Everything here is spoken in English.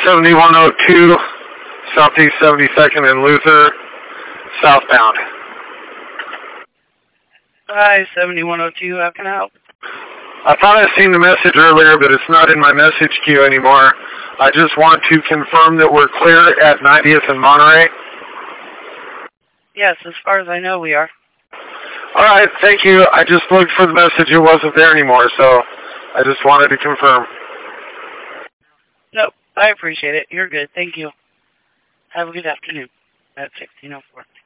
7102 Southeast 72nd and Luther, southbound. Hi, 7102, how can I help? I thought I seen the message earlier, but it's not in my message queue anymore. I just want to confirm that we're clear at 90th and Monterey. Yes, as far as I know, we are. All right, thank you. I just looked for the message. It wasn't there anymore, so I just wanted to confirm. Nope, I appreciate it. You're good. Thank you. Have a good afternoon at 1604.